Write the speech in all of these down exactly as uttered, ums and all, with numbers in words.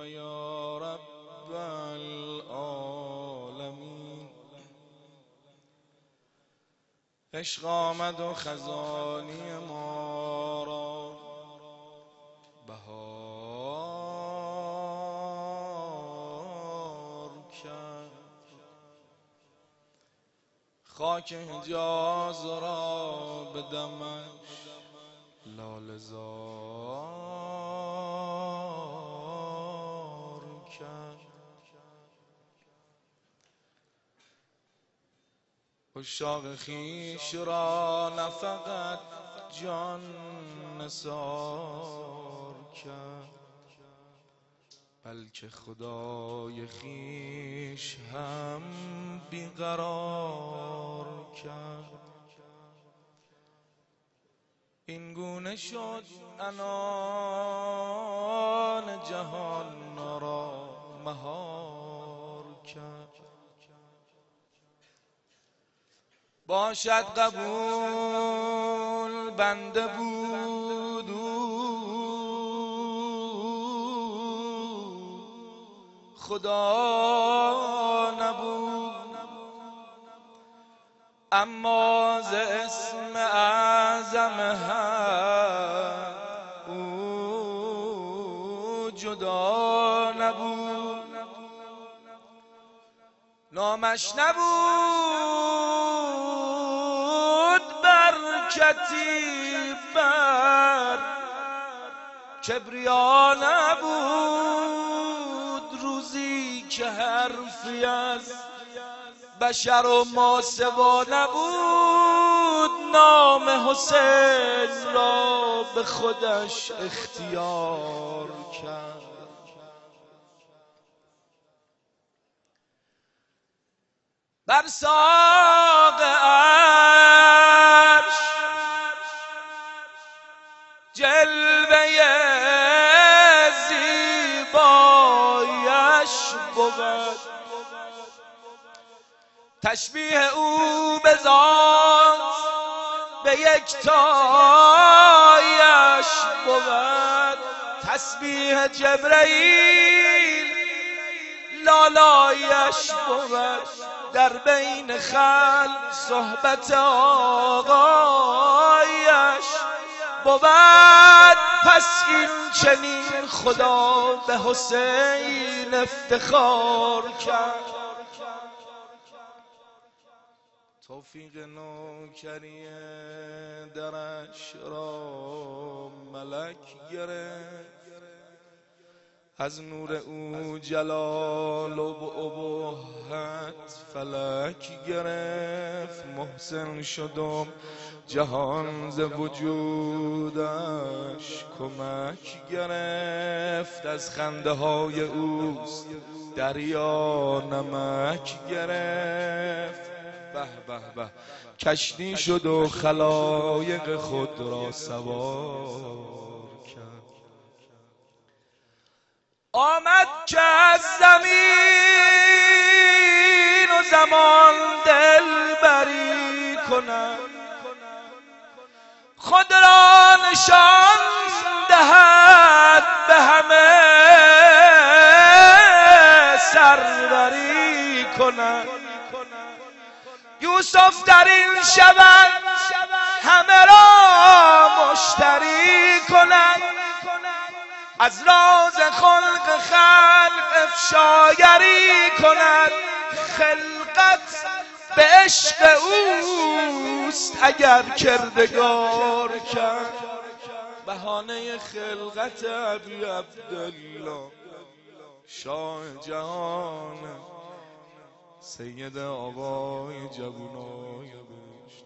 یا رب العالمین. عشق آمد و خزانی ما را بهار کرد. خاک حجاز را به دمش لاله زار کرد. عشاق خویش را نه فقط جان نثار کرد، بلکه خدای خویش هم بیقرار کرد. این گونه شد عنان جهان را مهار کرد. باشد قبول بنده بود خدا نبود، اما ز اسم اعظم حق او جدا نبود. نامش نبود برکتی بر کبریا نبود، روزی که حرفی از بشر و ماسوا نبود، نام حسین را به خودش اختیار کرد. بر ساق عرش جلوه زیبایش بود، تشبیه او به ذات به یکتایش بود، تسبیح جبرئیل لالایش بود، در بین خلق صحبت آقایش بود. پس این چنین خدا به حسین افتخار کرد. توفیق نوکری درش را ملک گرفت، از نور او جلال و ابهت فلک گرفت. محسن شدم جهان ز وجودش کمک گرفت، از خنده های اوست دریا نمک گرفت. به به به کشتی شد و خلایق خود را سوار کرد. آمد که از زمین و زمان دلبری کند، خود را نشان دهد به همه سروری کند. یوسف در این شبن همه را مشتری کند، از راز خلق خلق افشاگری کند. خلقت به عشق اوست اگر کردگار کرد، بهانه خلقت ابی عبدالله شاه جهان سید آقای جوانای بهشت.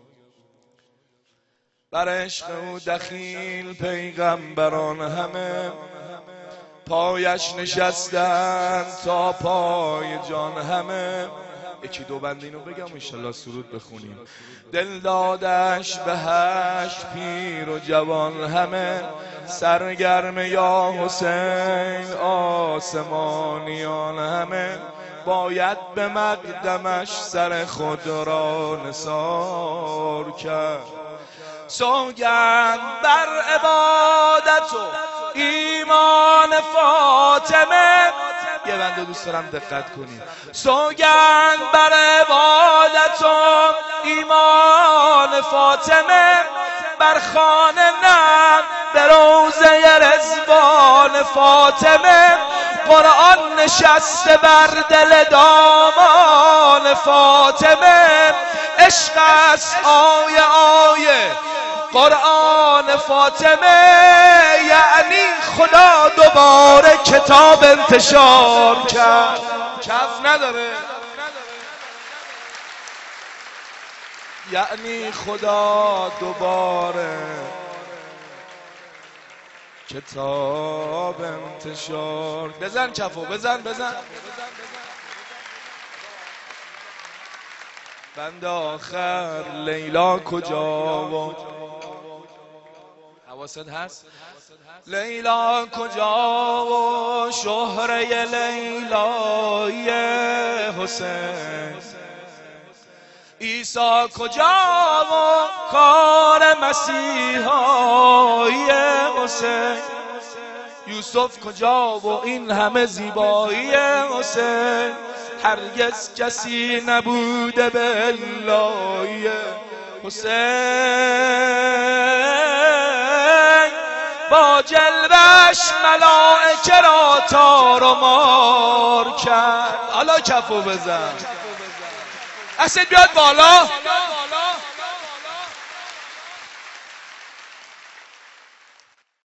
بر عشق او دخیل پیغمبران همه پایش نشستند تا پای جان همه. یکی دو بند اینو بگم انشالله سرود بخونیم. دل دادش به هشت پیر و جوان همه، سرگرم یا حسین آسمانیان همه. باید به مقدمش سر خود را نثار کرد. سوگند بر عبادت و ایمان فاطمه، یه بنده دوست دارم دقت کنید. سوگند بر عبادت و ایمان فاطمه، بر خانه نم به روضه رضوان فاطمه، قرآن نشسته بر دل دامان فاطمه، عشق است آیه آیه قرآن فاطمه، یعنی خدا دوباره کتاب انتشار کرد. کف نداره، یعنی خدا دوباره کتاب انتشار. بزن کفو، بزن بزن. بند آخر لیلا کجا و حواست هست؟ لیلا کجا و شهره لیلای حسین، عیسی کجا و کار مسیحای حسین، یوسف کجا و این همه زیبایی حسین، هرگز کسی نبوده به لای حسین، با جلوش ملائکه را تار و مار کرد. حالا کفو بزن، اسید بیاد بالا.